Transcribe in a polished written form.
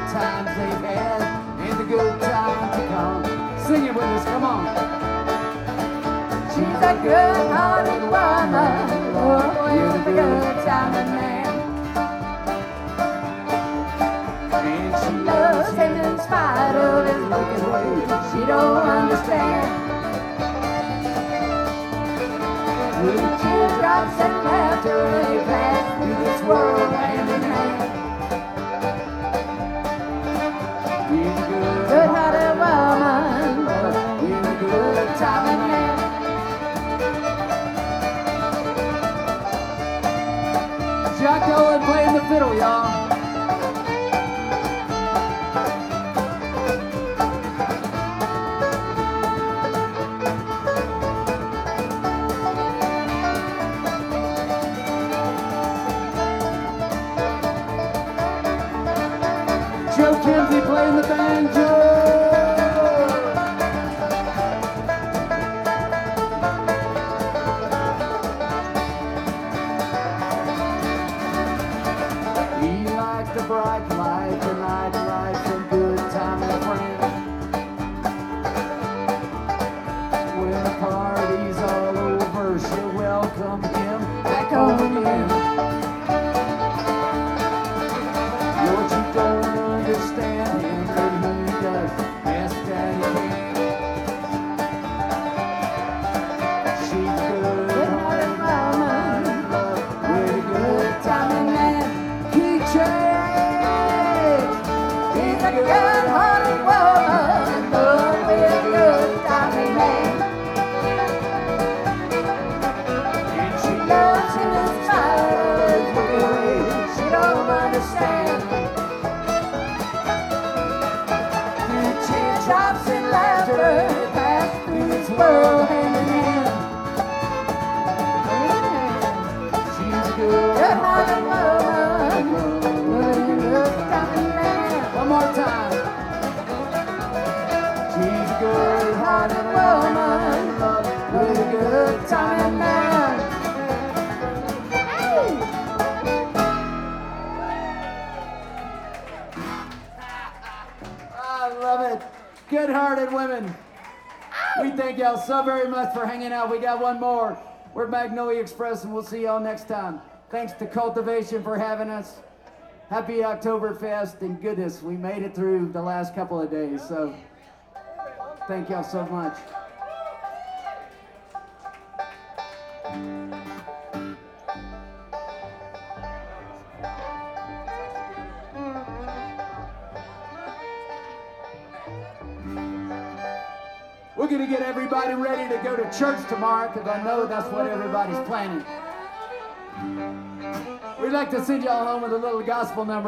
times they've had and the good times to come. Sing it with us, come on. She's a good-hearted woman, with a good-timing man. And she Loves him in spite of his wicked ways. She don't understand. With teardrops and laughter, they pass through this world hand in hand. With a Good-hearted woman, with a good timing man. Jack Dolan playing the fiddle, y'all. Joe Kinsey playing the banjo. He likes the bright light, the night lights, and good time and friends. When the party's all over, she'll welcome him back home again. Lord, you don't understand him, but he does best that he can. She's good, Good-hearted woman, with a good time. timing man. Key change. She's a good-hearted woman, with a good-timing man. And she Loves him in spite of his wicked ways. She don't understand. Through teardrops and laughter, they pass through this world hand in hand. she's good. Good-hearted woman, with a good-timing man. One more time. She's a good-hearted Good-hearted woman with a good-timing man. I love it. Good-hearted women. We thank y'all so very much for hanging out. We got one more. We're Magnolia Express, and we'll see y'all next time. Thanks to Cultivation for having us. Happy Oktoberfest, and goodness, we made it through the last couple of days. So thank y'all so much. We're going to get everybody ready to go to church tomorrow because I know that's what everybody's planning. We'd like to send y'all home with a little gospel number.